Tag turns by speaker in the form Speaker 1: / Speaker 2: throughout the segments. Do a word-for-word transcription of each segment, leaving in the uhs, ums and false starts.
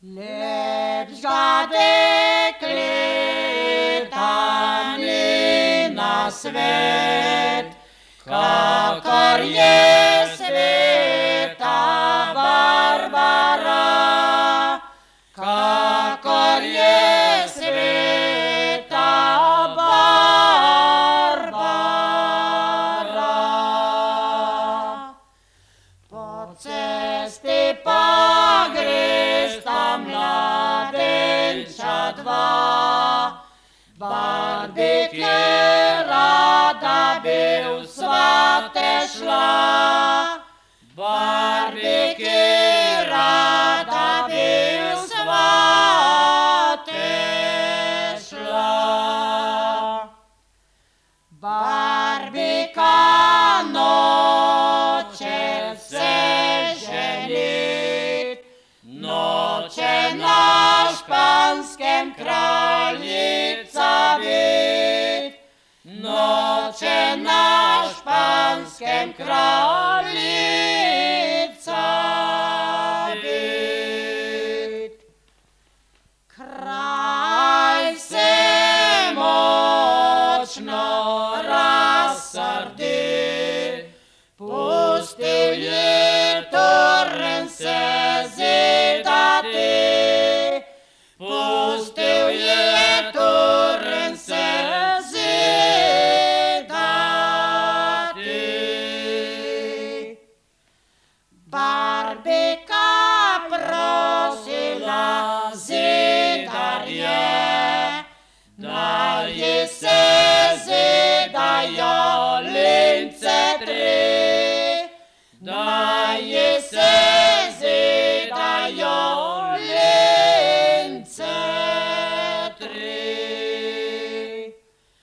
Speaker 1: Lepška dekleta ni na svet, kakor je sveta Barbara, kakor je sveta Barbara. Po cesti pa gresta mladenča dva, Barbi, ki rada bi v svate šla, Barbi, ki rada bi v svate šla. Barbika noče se ženit, noče na španskem kraljica bit, noče na španskem kraljica bit. Kralj se močno razsrdi, pustil je toren se zidati, pustil je toren se zidati. Barbika prosila zidarje, da ji se zidajo lince tri, da ji se zidajo lince tri.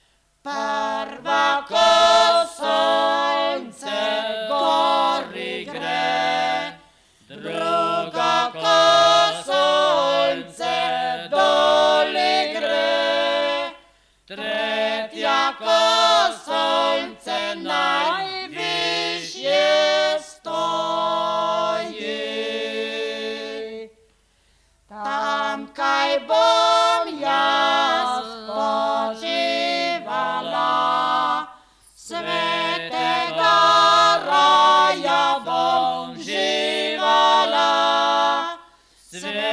Speaker 1: Prva, ko sonce gori gre, druga, ko sonce doli gre, tretja, ko sonce najvišje stoji. Tam, kaj bom jaz počivala, svetega raja bom živala,